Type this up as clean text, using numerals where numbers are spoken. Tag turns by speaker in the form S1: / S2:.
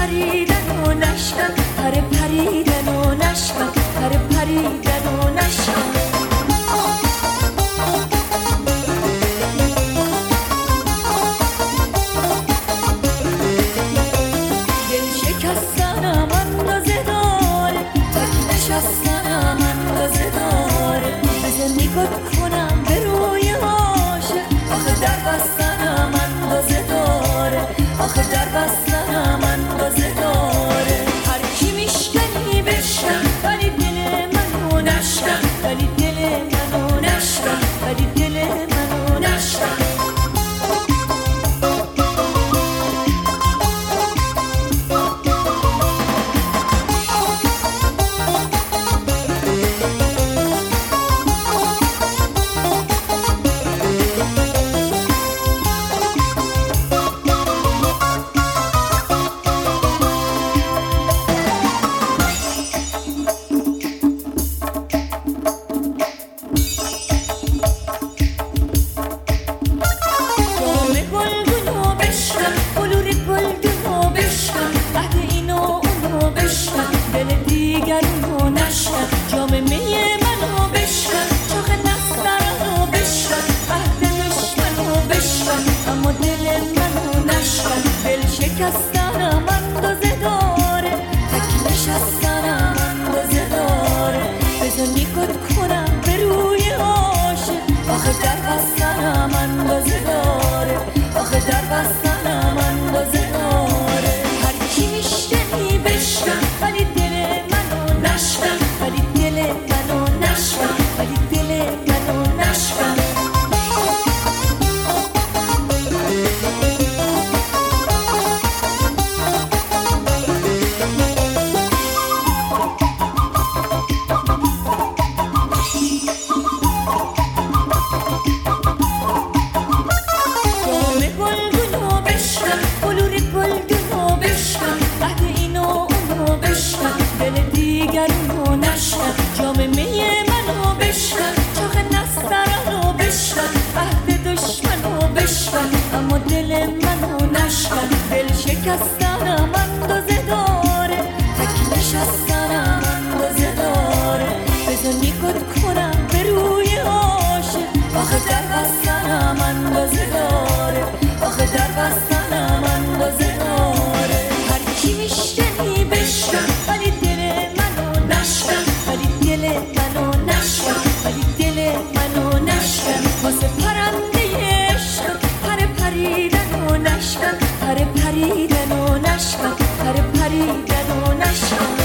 S1: پریدن و نشکن، پر پریدن و نشکن، پر پریدن و نشکن. دل شکستنم اندازه داره، تک نشستنم اندازه داره. بزن نگات کنم به روی عاشق، آخه در بستنم اندازه داره، آخه در بستنم اندازه داره. هر کی میشکنی بشکن، ولی دل منو نشکن، ولی دل منو نشکن، ولی دل منو نشکن. جام می منو بشکن، چاق نسترنو بشکن، عهد دشمنو بشکن، اما دل منو نشکن. دل شکستنم اندازه داره، تک نشستنم اندازه داره. بزن نگات کنم به روی عاشق، آخه در بستنم اندازه داره، آخه در بستنم اندازه داره. هر کی میشکنی بشکن، ولی دل منو نشکن، ولی دل منو نشکن، ولی دل منو نشکن. جام گلگونو بشکن، بلور گلگونو بشکن، عهد اینو اونو بشکن، دل دیگرونو نشکن. جام می منو بشکن، چاق نسترنو بشکن، عهد دشمنو بشکن، اما دل منو نشکن. دل شکستنم اندازه داره، تک نشستنم اندازه داره. بزن نگات کنم به روی عاشق، آخه در بستنم اندازه داره، آخه در بستنم اندازه داره. هر کی میشکنی بشکن، ولی دل منو نشکن، ولی دل منو نشکن، ولی دل منو نشکن. واسه پرنده عشق پر پریدن و نشکن، پر پریدن و نشکن، پر پریدن و نشکن.